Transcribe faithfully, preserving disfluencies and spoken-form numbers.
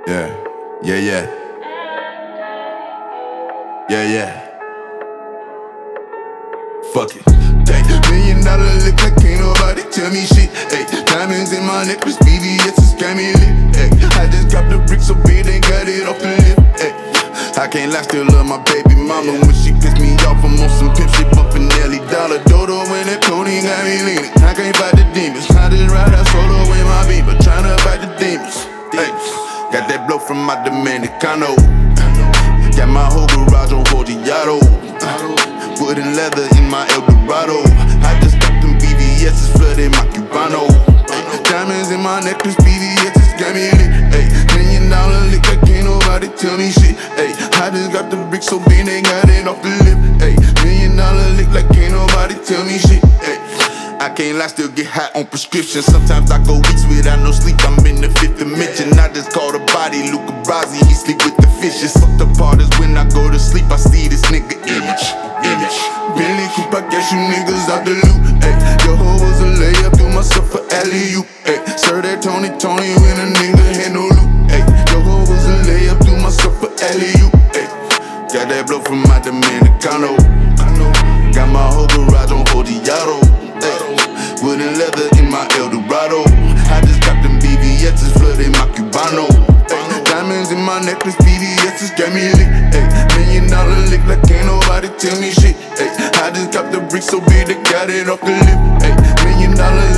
Yeah, yeah, yeah. Yeah, yeah. Fuck it. Hey, million dollar lick like can't nobody tell me shit. Hey, diamonds in my necklace, B V S is got me lit. Hey, I just dropped the brick so big they got it off the lip. Hey, I can't lie, still love my baby mama. When she piss me off, I'm on some pimp shit, bumpin' Nelly Dollar. Dodo when that Tony got me leaning. I can't fight the demons. I just ride out solo with my beamer, tryna fight the demons. Hey, got that blow from my Dominicano. Got my whole garage on Forgiato. Wood and leather in my Eldorado. I just got them B V S's flooded my Cubano. Ay, diamonds in my necklace, B V S's got me lit. Ay, million dollar lick, like can't nobody tell me shit. Ay, I just got the brick so big they got it off the lip. Ay, million dollar lick, like can't nobody tell me shit. Ay, I can't lie, still get high on prescription. Sometimes I go weeks without no sleep, I'm in the fifth dimension. I just call the body Luca Brasi, he sleep with the fishes. Fuck the part is when I go to sleep, I see this nigga image, image. Billy Coop, I guess you niggas out the loop. Ay, your hoe was a layup, do myself for alley-oop. Ay, sir that Tony, Tony when a nigga had no loot. Ay, your hoe was a layup, do myself for alley-oop. Ay, got that blow from my Dominicano. Got my whole garage on Forgiato. Wood and leather in my Eldorado. I just got them B V S's flooded my Cubano. Ay, diamonds in my necklace, B V S's got me lit. Ay, million dollar lick like can't nobody tell me shit. Ay, I just got the brick so big they got it off the lip. Ay, million dollar